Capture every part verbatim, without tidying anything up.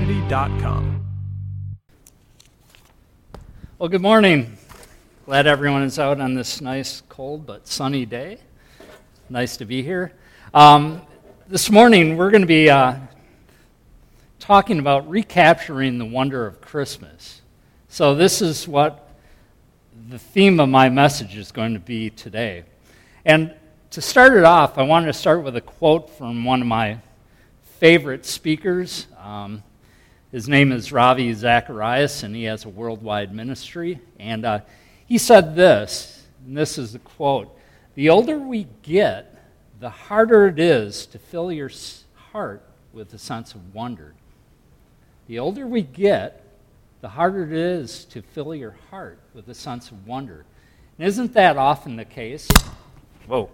community dot com. Well, good morning. Glad everyone is out on this nice, cold, but sunny day. Nice to be here. Um, this morning, we're going to be uh, talking about recapturing the wonder of Christmas. So this is what the theme of my message is going to be today. And to start it off, I wanted to start with a quote from one of my favorite speakers. Um, his name is Ravi Zacharias, and he has a worldwide ministry. And uh, he said this, and this is the quote: "The older we get, the harder it is to fill your heart with a sense of wonder. The older we get, the harder it is to fill your heart with a sense of wonder." And isn't that often the case? Whoa.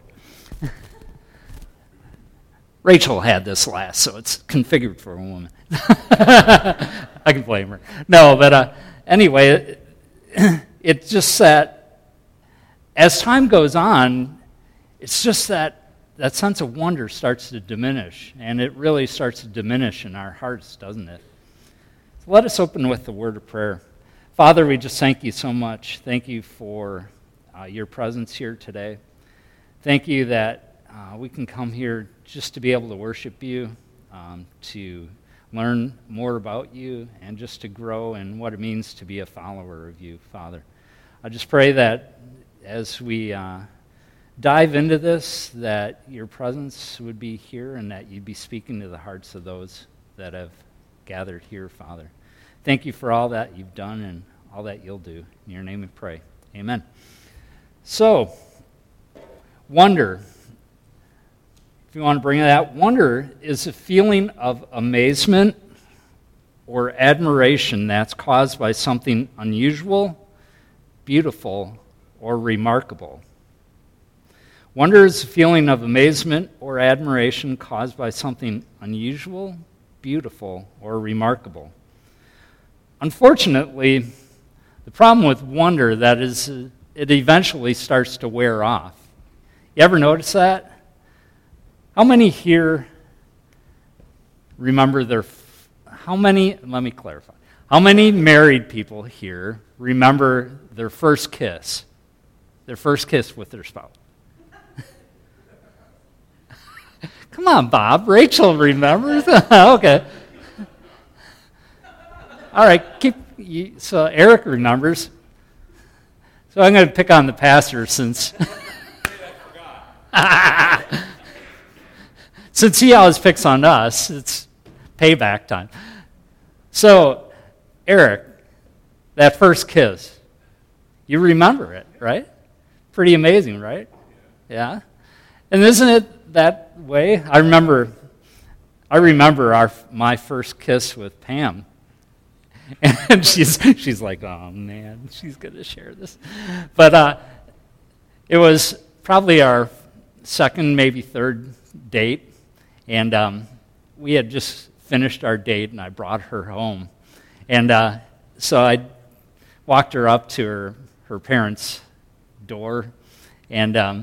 Rachel had this last, so it's configured for a woman. I can blame her. No, but uh, anyway, it, it's just that as time goes on, it's just that that sense of wonder starts to diminish, and it really starts to diminish in our hearts, doesn't it? So let us open with a word of prayer. Father, we just thank you so much. Thank you for uh, your presence here today. Thank you that uh, we can come here just to be able to worship you, um, to learn more about you, and just to grow in what it means to be a follower of you, Father. I just pray that as we uh, dive into this, that your presence would be here and that you'd be speaking to the hearts of those that have gathered here, Father. Thank you for all that you've done and all that you'll do. In your name we pray. Amen. So, wonder. If you want to bring that, wonder is a feeling of amazement or admiration that's caused by something unusual, beautiful, or remarkable. Wonder is a feeling of amazement or admiration caused by something unusual, beautiful, or remarkable. Unfortunately, the problem with wonder that is it eventually starts to wear off. You ever notice that? How many here remember their, how many, let me clarify, how many married people here remember their first kiss, their first kiss with their spouse? Come on, Bob, Rachel remembers. Okay. All right, keep, so Eric remembers. So I'm going to pick on the pastor since... Since he always picks on us, it's payback time. So, Eric, that first kiss, you remember it, right? Pretty amazing, right? Yeah? And isn't it that way? I remember I remember our my first kiss with Pam. And she's she's like, oh man, she's going to share this. But uh, it was probably our second, maybe third date. And um, we had just finished our date, and I brought her home. And uh, so I walked her up to her, her parents' door. And um,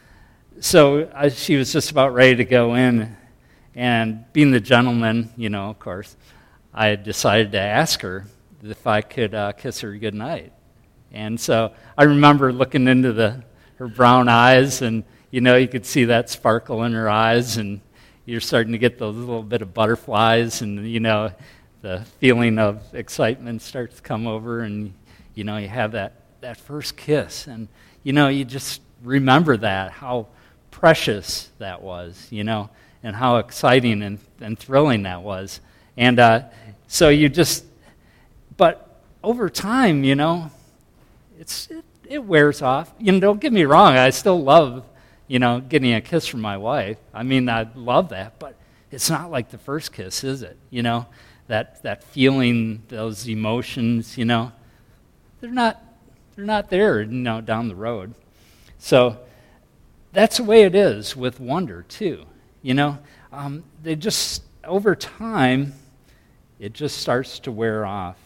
so I, she was just about ready to go in. And being the gentleman, you know, of course, I decided to ask her if I could uh, kiss her goodnight. And so I remember looking into the her brown eyes, and, you know, you could see that sparkle in her eyes, and you're starting to get those little bit of butterflies, and, you know, the feeling of excitement starts to come over, and, you know, you have that, that first kiss. And, you know, you just remember that, how precious that was, you know, and how exciting and, and thrilling that was. And uh, so you just, but over time, you know, it's it, it wears off. You know, don't get me wrong, I still love, you know, getting a kiss from my wife. I mean, I love that, but it's not like the first kiss, is it? You know, that that feeling, those emotions, you know, they're not they're not there, you know, down the road. So that's the way it is with wonder too. You know, um, they just over time, it just starts to wear off.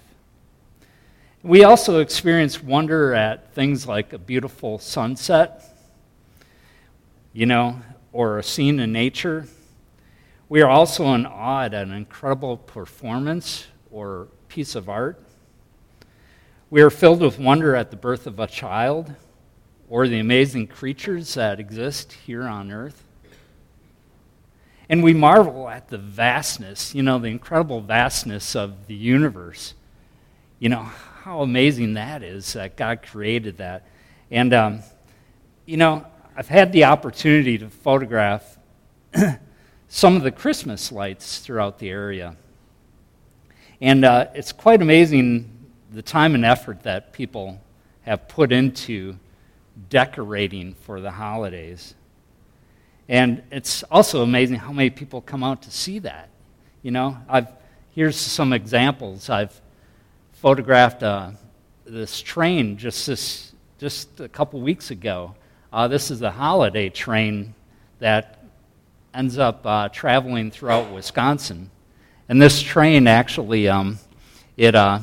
We also experience wonder at things like a beautiful sunset, you know, or a scene in nature. We are also in awe at an incredible performance or piece of art. We are filled with wonder at the birth of a child or the amazing creatures that exist here on earth. And we marvel at the vastness, you know, the incredible vastness of the universe. You know, how amazing that is that God created that. And, um, you know, I've had the opportunity to photograph some of the Christmas lights throughout the area. And uh, it's quite amazing the time and effort that people have put into decorating for the holidays. And it's also amazing how many people come out to see that. You know, I've here's some examples. I've photographed uh, this train just this just a couple weeks ago. Uh, this is a holiday train that ends up uh, traveling throughout Wisconsin. And this train actually, um, it uh,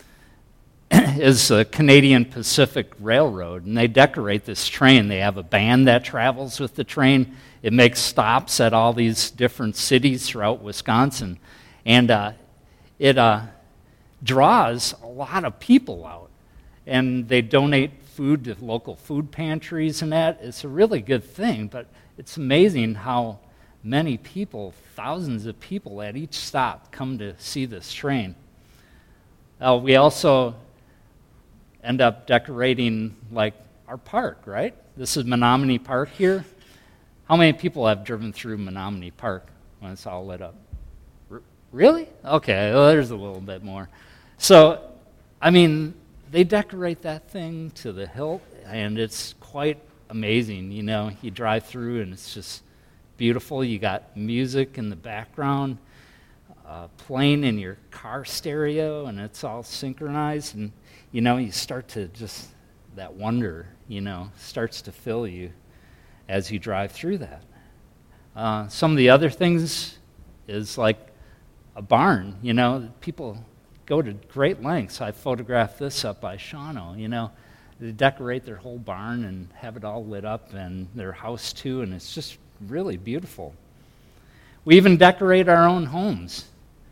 is the Canadian Pacific Railroad, and they decorate this train. They have a band that travels with the train. It makes stops at all these different cities throughout Wisconsin. And uh, it uh, draws a lot of people out. And they donate food to local food pantries and that. It's a really good thing, but it's amazing how many people, thousands of people at each stop come to see this train. Uh, we also end up decorating like our park, right? This is Menominee Park here. How many people have driven through Menominee Park when it's all lit up? R- really? Okay, well, there's a little bit more. So, I mean, they decorate that thing to the hilt, and it's quite amazing. You know, you drive through, and it's just beautiful. You got music in the background, uh, playing in your car stereo, and it's all synchronized. And, you know, you start to just, that wonder, you know, starts to fill you as you drive through that. Uh, some of the other things is like a barn. You know, people go to great lengths. I photographed this up by Shawano, you know. They decorate their whole barn and have it all lit up, and their house too, and it's just really beautiful. We even decorate our own homes.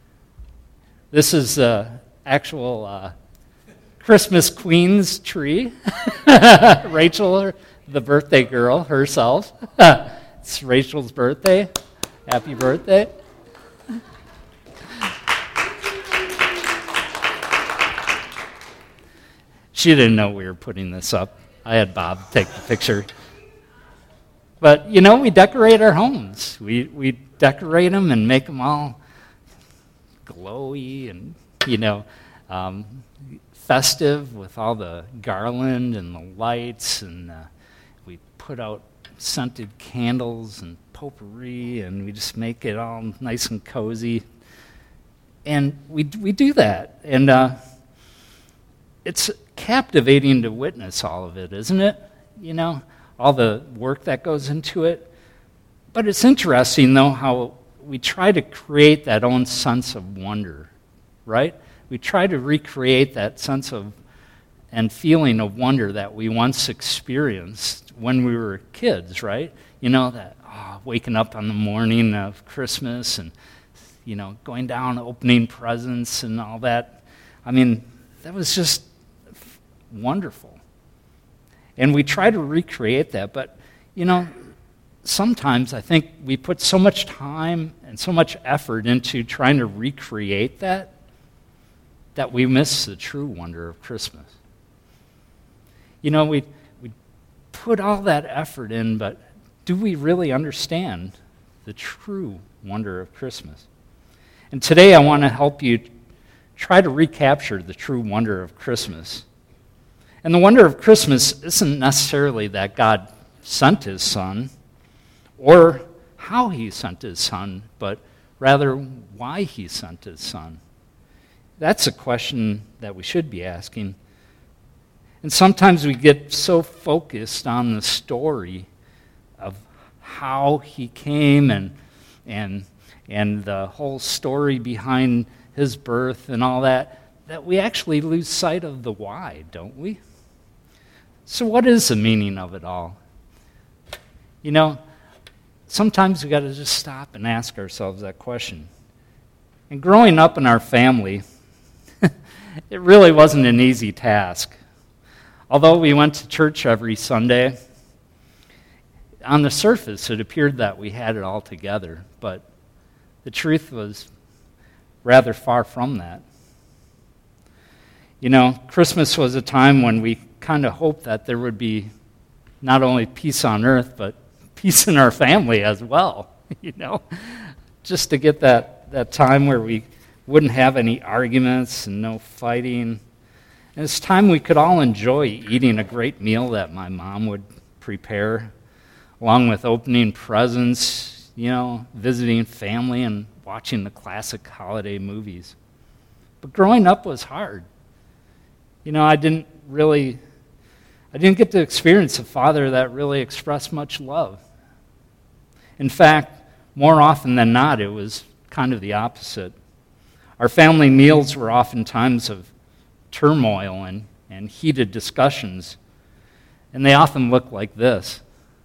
This is the actual uh, Christmas Queen's tree. Rachel, the birthday girl herself. It's Rachel's birthday. Happy birthday. She didn't know we were putting this up. I had Bob take the picture. But, you know, we decorate our homes. We we decorate them and make them all glowy and, you know, um, festive with all the garland and the lights. And uh, we put out scented candles and potpourri, and we just make it all nice and cozy. And we we do that. And uh, it's captivating to witness all of it, isn't it? You know, all the work that goes into it. But it's interesting, though, how we try to create that own sense of wonder, right? We try to recreate that sense of and feeling of wonder that we once experienced when we were kids, right? You know, that oh, waking up on the morning of Christmas and, you know, going down, opening presents and all that. I mean, that was just wonderful. And we try to recreate that, but, you know, sometimes I think we put so much time and so much effort into trying to recreate that that we miss the true wonder of Christmas. You know, we we put all that effort in, but do we really understand the true wonder of Christmas? And today I want to help you try to recapture the true wonder of Christmas. And the wonder of Christmas isn't necessarily that God sent his son or how he sent his son, but rather why he sent his son. That's a question that we should be asking. And sometimes we get so focused on the story of how he came and and and the whole story behind his birth and all that, that we actually lose sight of the why, don't we? So what is the meaning of it all? You know, sometimes we got to just stop and ask ourselves that question. And growing up in our family, it really wasn't an easy task. Although we went to church every Sunday, on the surface it appeared that we had it all together, but the truth was rather far from that. You know, Christmas was a time when we kind of hoped that there would be not only peace on earth, but peace in our family as well, you know, just to get that, that time where we wouldn't have any arguments and no fighting. And it's time we could all enjoy eating a great meal that my mom would prepare, along with opening presents, you know, visiting family and watching the classic holiday movies. But growing up was hard. You know, I didn't really, I didn't get to experience a father that really expressed much love. In fact, more often than not, it was kind of the opposite. Our family meals were often times of turmoil and, and heated discussions, and they often looked like this.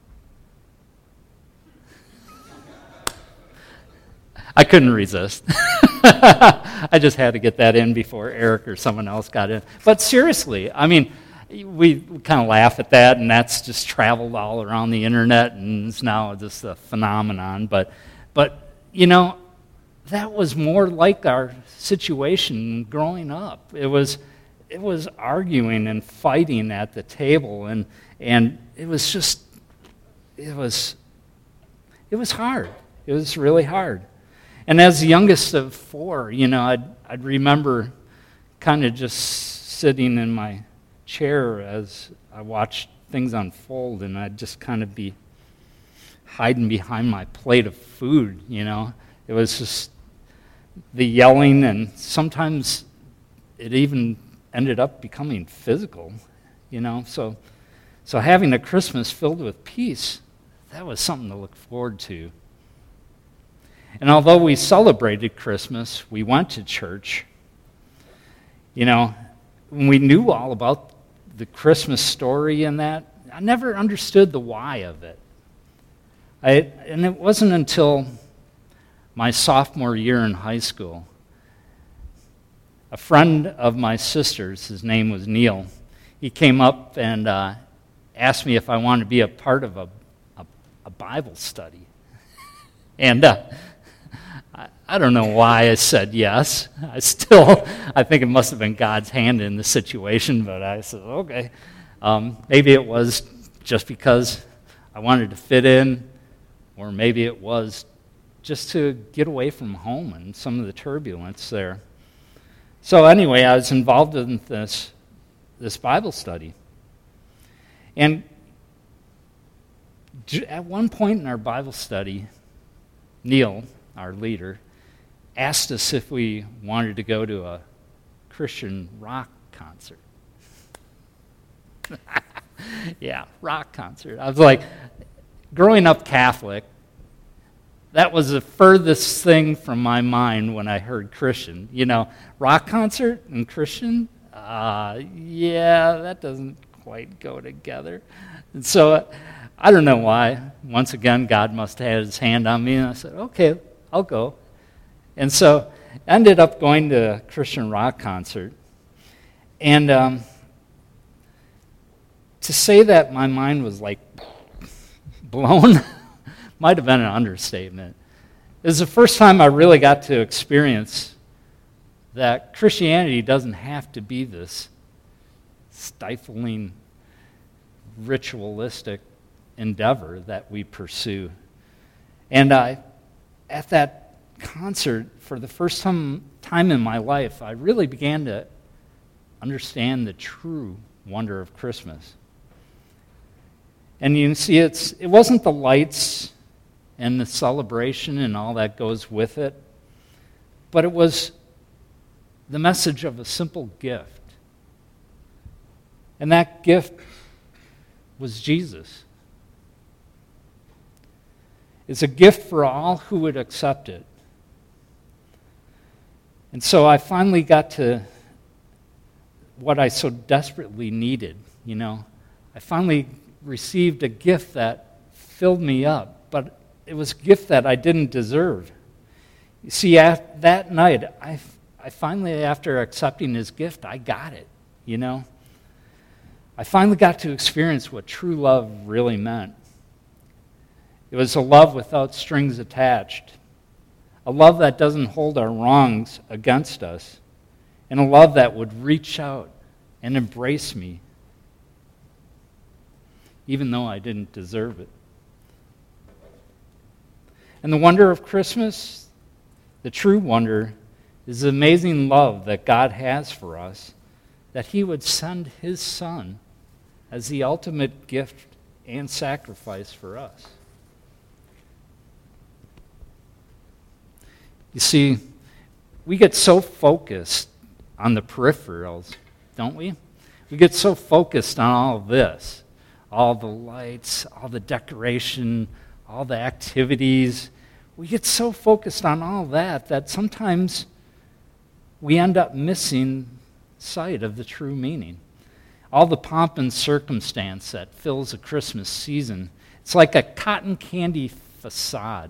I couldn't resist. I just had to get that in before Eric or someone else got in. But seriously, I mean, we kind of laugh at that, and that's just traveled all around the internet, and it's now just a phenomenon. But, but you know, that was more like our situation growing up. It was, it was arguing and fighting at the table, and and it was just, it was, it was hard. It was really hard. And as the youngest of four, you know, I'd, I'd remember kind of just sitting in my chair as I watched things unfold, and I'd just kind of be hiding behind my plate of food, you know. It was just the yelling, and sometimes it even ended up becoming physical, you know. So, so having a Christmas filled with peace, that was something to look forward to. And although we celebrated Christmas, we went to church, you know, when we knew all about the Christmas story and that, I never understood the why of it. I, and it wasn't until my sophomore year in high school, a friend of my sister's, his name was Neil, he came up and uh, asked me if I wanted to be a part of a, a, a Bible study. And uh, I, I don't know why I said yes. I still, I think it must have been God's hand in the situation, but I said, okay. Um, maybe it was just because I wanted to fit in, or maybe it was just to get away from home and some of the turbulence there. So anyway, I was involved in this, this Bible study. And at one point in our Bible study, Neil, our leader, asked us if we wanted to go to a Christian rock concert. Yeah, rock concert. I was like, growing up Catholic, that was the furthest thing from my mind when I heard Christian. You know, rock concert and Christian? Uh, yeah, that doesn't quite go together. And so uh, I don't know why. Once again, God must have had his hand on me, and I said, okay, I'll go. And so I ended up going to a Christian rock concert. And um, to say that my mind was like blown might have been an understatement. It was the first time I really got to experience that Christianity doesn't have to be this stifling, ritualistic endeavor that we pursue. And I, at that concert, for the first time, time in my life, I really began to understand the true wonder of Christmas. And you can see, it's it wasn't the lights and the celebration and all that goes with it, but it was the message of a simple gift. And that gift was Jesus. It's a gift for all who would accept it. And so I finally got to what I so desperately needed, you know. I finally received a gift that filled me up, but it was a gift that I didn't deserve. You see, at that night, I, I finally, after accepting his gift, I got it, you know. I finally got to experience what true love really meant. It was a love without strings attached, a love that doesn't hold our wrongs against us, and a love that would reach out and embrace me, even though I didn't deserve it. And the wonder of Christmas, the true wonder, is the amazing love that God has for us, that he would send his Son as the ultimate gift and sacrifice for us. You see, we get so focused on the peripherals, don't we? We get so focused on all of this, all the lights, all the decoration, all the activities. We get so focused on all that that sometimes we end up missing sight of the true meaning. All the pomp and circumstance that fills a Christmas season, it's like a cotton candy facade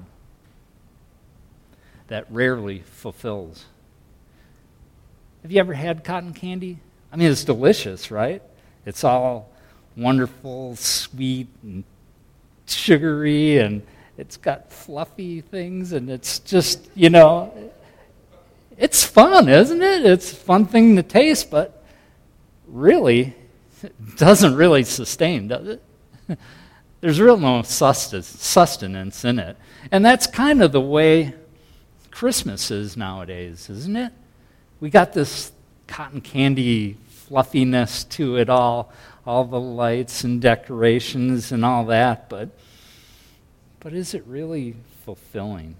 that rarely fulfills. Have you ever had cotton candy? I mean, it's delicious, right? It's all wonderful, sweet, and sugary, and it's got fluffy things, and it's just, you know, it's fun, isn't it? It's a fun thing to taste, but really, it doesn't really sustain, does it? There's real no sustenance in it. And that's kind of the way Christmas is nowadays, isn't it? We got this cotton candy fluffiness to it all, all the lights and decorations and all that, but but is it really fulfilling?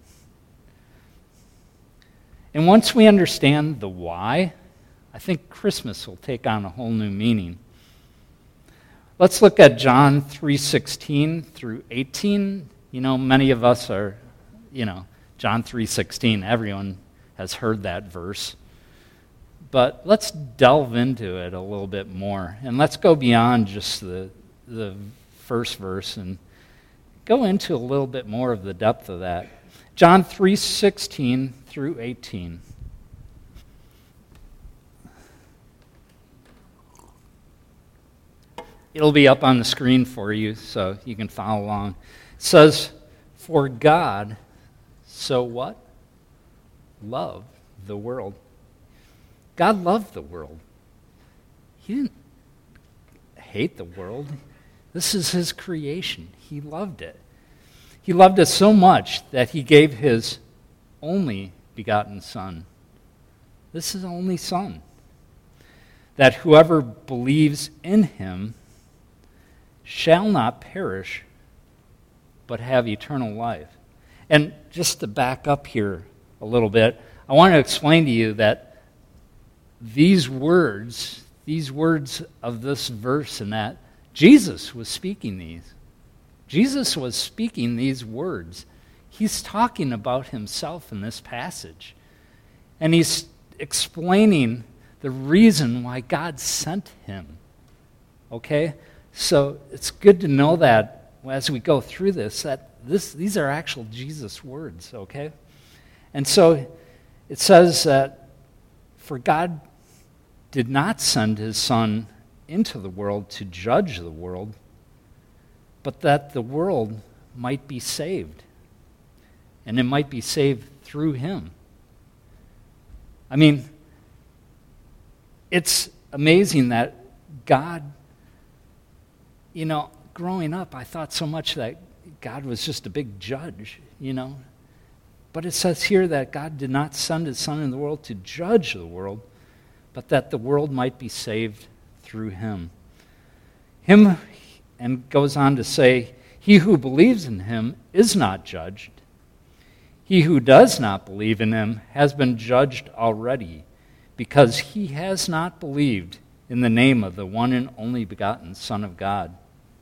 And once we understand the why, I think Christmas will take on a whole new meaning. Let's look at John three sixteen through eighteen. You know, many of us are, you know, John three sixteen, everyone has heard that verse. But let's delve into it a little bit more, and let's go beyond just the, the first verse and go into a little bit more of the depth of that. John three sixteen through eighteen. It'll be up on the screen for you so you can follow along. It says, "For God so what? Loved the world." God loved the world. He didn't hate the world. This is his creation. He loved it. He loved it so much that he gave his only begotten Son. This is his only Son. That whoever believes in him shall not perish, but have eternal life. And just to back up here a little bit, I want to explain to you that these words, these words of this verse and that, Jesus was speaking these. Jesus was speaking these words. He's talking about himself in this passage. And he's explaining the reason why God sent him. Okay? So it's good to know that as we go through this, that this these are actual Jesus words, okay? And so it says that for God did not send his Son into the world to judge the world, but that the world might be saved. And it might be saved through him. I mean, it's amazing that God, you know, growing up, I thought so much that God was just a big judge, you know. But it says here that God did not send his Son in the world to judge the world, but that the world might be saved through him. Him, and goes on to say, he who believes in him is not judged. He who does not believe in him has been judged already, because he has not believed in the name of the one and only begotten Son of God.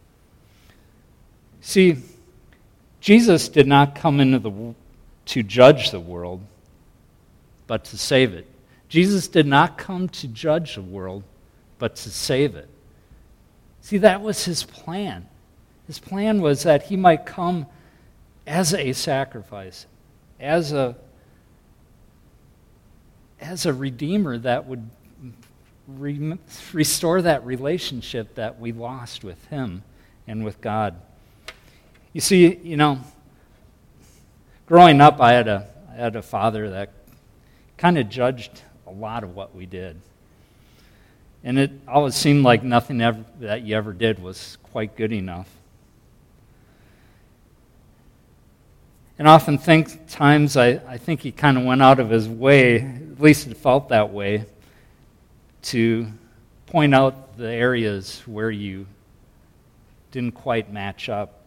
See, Jesus did not come into the to judge the world, but to save it. Jesus did not come to judge the world, but to save it. See, that was his plan. His plan was that he might come as a sacrifice, as a as a redeemer that would re- restore that relationship that we lost with him and with God. You see, you know, growing up, I had a I had a father that kind of judged a lot of what we did. And it always seemed like nothing ever, that you ever did was quite good enough. And often think times I, I think he kind of went out of his way, at least it felt that way, to point out the areas where you didn't quite match up.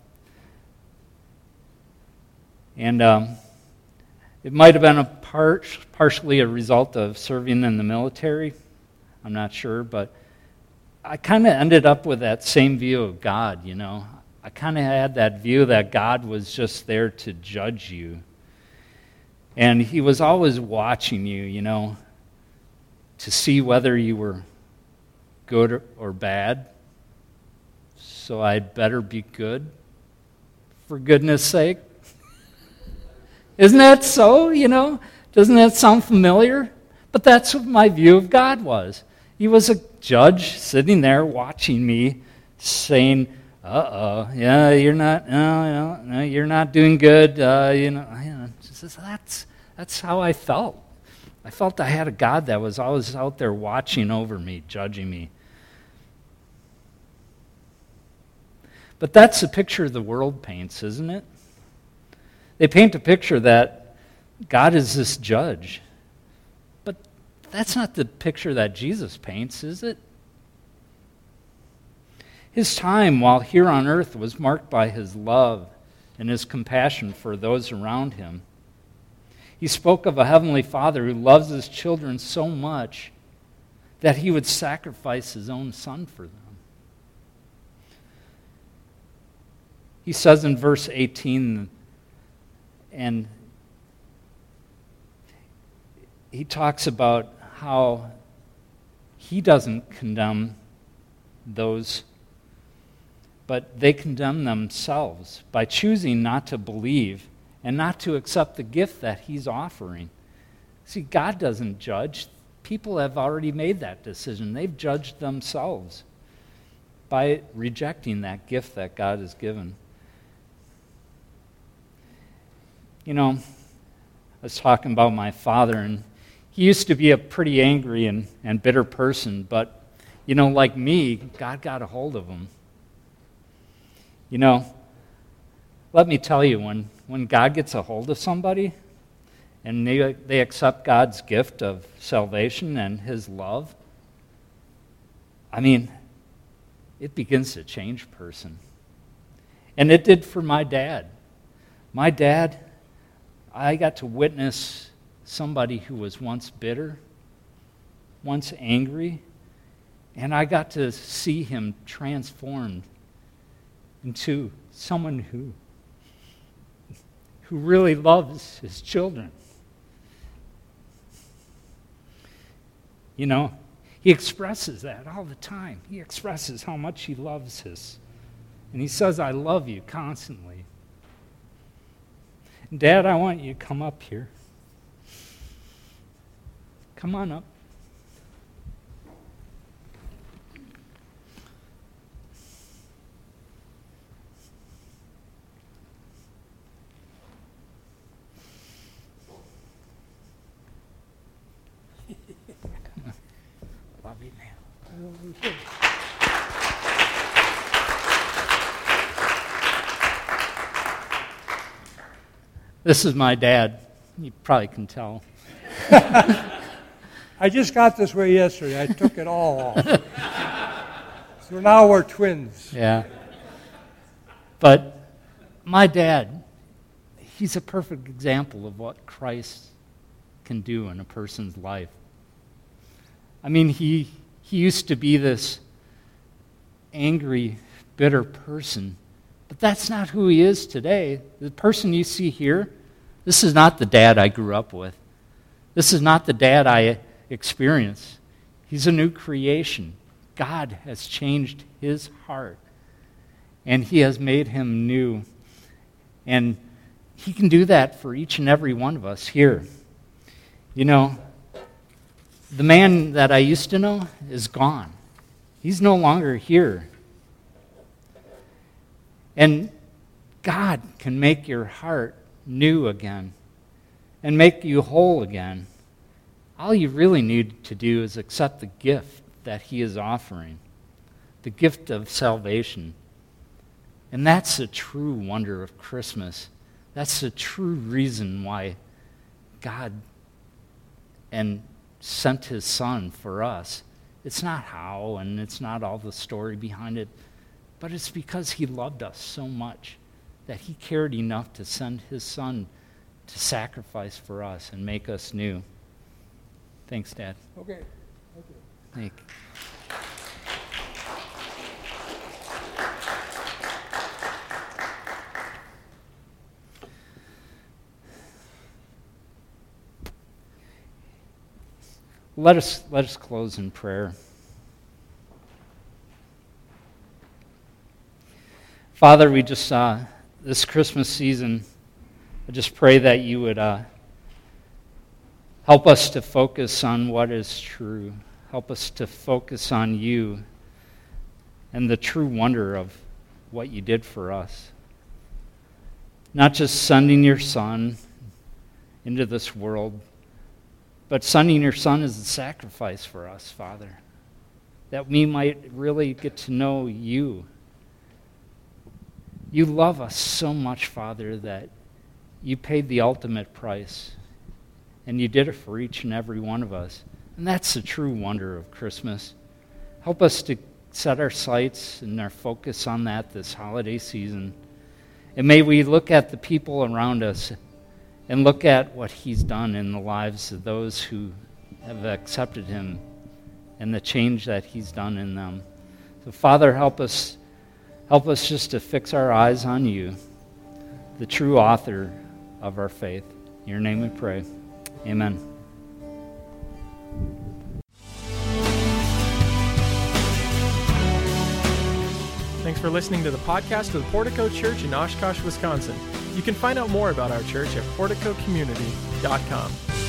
And um, it might have been a part, partially a result of serving in the military. I'm not sure, but I kind of ended up with that same view of God, you know. I kind of had that view that God was just there to judge you. And he was always watching you, you know, to see whether you were good or bad. So I'd better be good, for goodness sake. Isn't that so, you know? Doesn't that sound familiar? But that's what my view of God was. He was a judge sitting there watching me, saying, "Uh-oh, yeah, you're not, no, no, no you're not doing good." Uh, you know, you know just, that's that's how I felt. I felt I had a God that was always out there watching over me, judging me. But that's the picture the world paints, isn't it? They paint a picture that God is this judge. But that's not the picture that Jesus paints, is it? His time while here on earth was marked by his love and his compassion for those around him. He spoke of a heavenly Father who loves his children so much that he would sacrifice his own son for them. He says in verse eighteen, and he talks about how he doesn't condemn those, but they condemn themselves by choosing not to believe and not to accept the gift that he's offering. See, God doesn't judge. People have already made that decision. They've judged themselves by rejecting that gift that God has given. You know, I was talking about my father, and he used to be a pretty angry and, and bitter person, but, you know, like me, God got a hold of him. You know, let me tell you, when, when God gets a hold of somebody and they, they accept God's gift of salvation and his love, I mean, it begins to change a person. And it did for my dad. My dad, I got to witness somebody who was once bitter, once angry, and I got to see him transformed into someone who, who really loves his children. You know, he expresses that all the time. He expresses how much he loves his. And he says, "I love you," constantly. Dad, I want you to come up here. Come on up. Love you, man. This is my dad. You probably can tell. I just got this way yesterday. I took it all off. So now we're twins. Yeah. But my dad, he's a perfect example of what Christ can do in a person's life. I mean, he he used to be this angry, bitter person. But that's not who he is today. The person you see here, this is not the dad I grew up with. This is not the dad I experienced. He's a new creation. God has changed his heart, and he has made him new. And he can do that for each and every one of us here. You know, the man that I used to know is gone. He's no longer here. And God can make your heart new again and make you whole again. All you really need to do is accept the gift that he is offering, the gift of salvation. And that's the true wonder of Christmas. That's the true reason why God and sent his son for us. It's not how, and it's not all the story behind it, but it's because he loved us so much that he cared enough to send his son to sacrifice for us and make us new. Thanks, Dad. Okay. Thank you. Thank you. Let us, let us close in prayer. Father, we just, uh, this Christmas season, I just pray that you would uh, help us to focus on what is true. Help us to focus on you and the true wonder of what you did for us. Not just sending your son into this world, but sending your son as a sacrifice for us, Father, that we might really get to know you. You love us so much, Father, that you paid the ultimate price, and you did it for each and every one of us. And that's the true wonder of Christmas. Help us to set our sights and our focus on that this holiday season. And may we look at the people around us and look at what he's done in the lives of those who have accepted him and the change that he's done in them. So, Father, help us, help us just to fix our eyes on you, the true author of our faith. In your name we pray. Amen. Thanks for listening to the podcast of the Portico Church in Oshkosh, Wisconsin. You can find out more about our church at portico community dot com.